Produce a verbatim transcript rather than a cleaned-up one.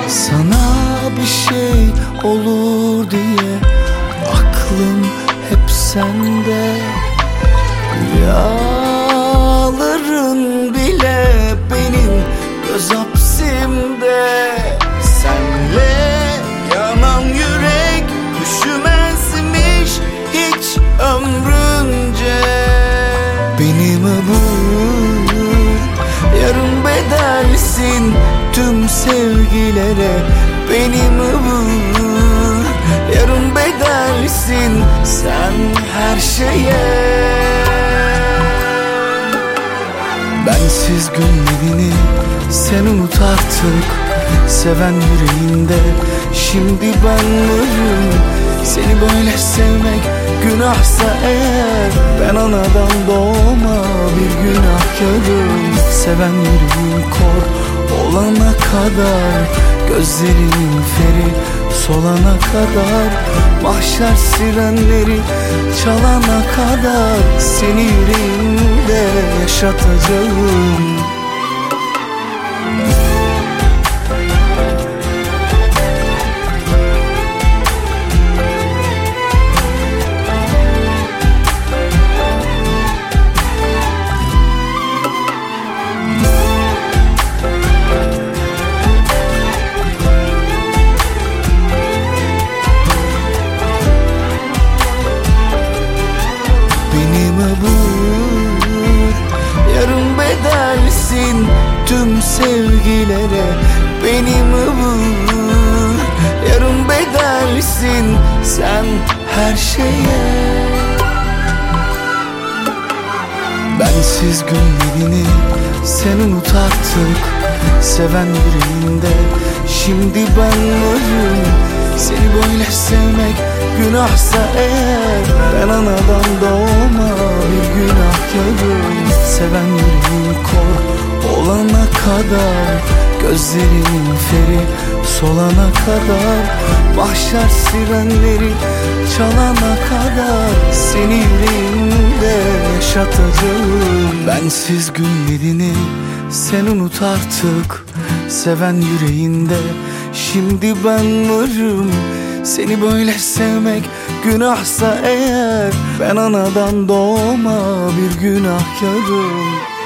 Sana bir şey olur diye aklım hep sende. Rüyaların bile benim göz hapsimde. Senle yanan yürek düşmezmiş hiç ömrünce. Benim ömür yarın bedelsin tüm sevgilere. Benim ömür yarın bedelsin sen her şeye. Bensiz günlerini sen unut artık. Seven yüreğinde şimdi ben varım. Seni böyle sevmek günahsa eğer, ben anadan doğma bir günahkarım. Seven yüreğim kor olana kadar, gözlerimin feri solana kadar, mahşer sirenleri çalana kadar seni yüreğimde yaşatacağım. Yarın bedelsin tüm sevgilere. Benim ömür yarın bedelsin sen her şeye. Bensiz günlerini sen unut artık. Seven yüreğinde şimdi ben varım. Seni böyle sevmek günahsa eğer, ben anadan doğma bir günahkarım. Seven yüreğim kor olana kadar, gözlerimin feri solana kadar, mahşer sirenleri çalana kadar seni yüreğimde yaşatacağım. Bensiz günlerini sen unut artık. Seven yüreğinde şimdi ben varım. Seni böyle sevmek günahsa eğer, ben anadan doğma bir günahkarım.